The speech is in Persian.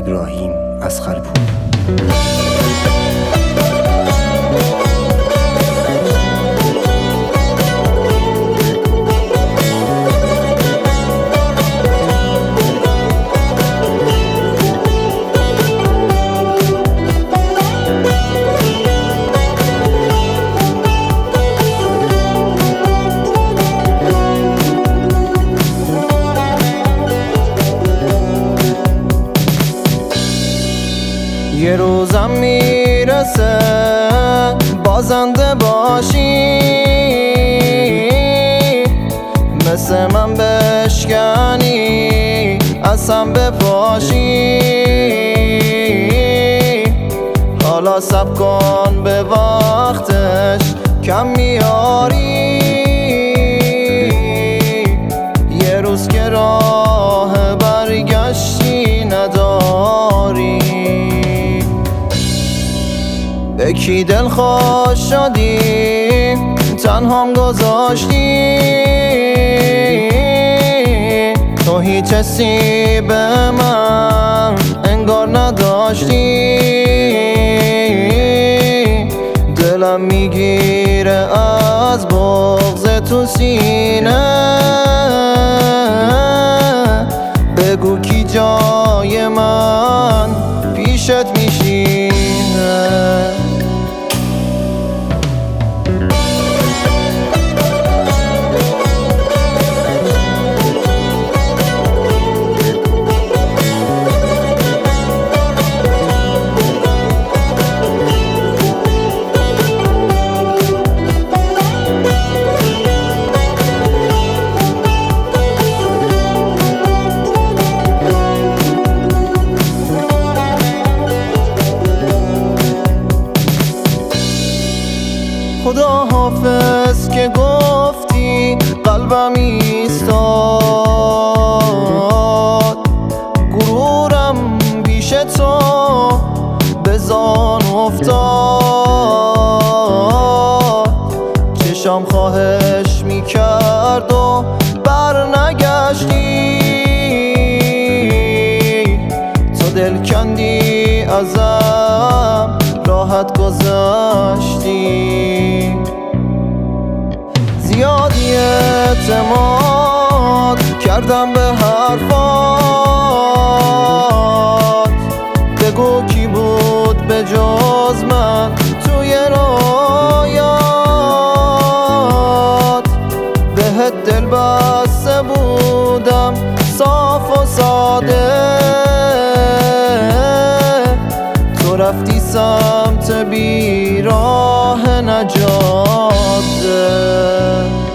ابراهیم اصغرپور. یه روزم میرسه بازنده باشی، مثل من بشکنی اصلا بپاشی. حالا صبر کن به وقتش کم میاری، یه روز که راه برگشتی نداری. به کی دل خوش شدی تنهام گذاشتی، تو هیچ حسی به من انگار نداشتی. دلم میگیره از بغض تو سینه، بگو کی جای من پیشت میشینه. خدا حافظ که گفتی قلبم ایستاد، غرورم پیش تو بزان افتاد. چشم خواهش میکرد و بر نگشتی، تو دل کندی ازم راحت گذشتی. زیادی اعتماد کردم به حرفات، بگو کی بود به جز من توی رویات. بهت دل بسته بودم صاف و ساده، تو رفتی سمت بیراه نجاته.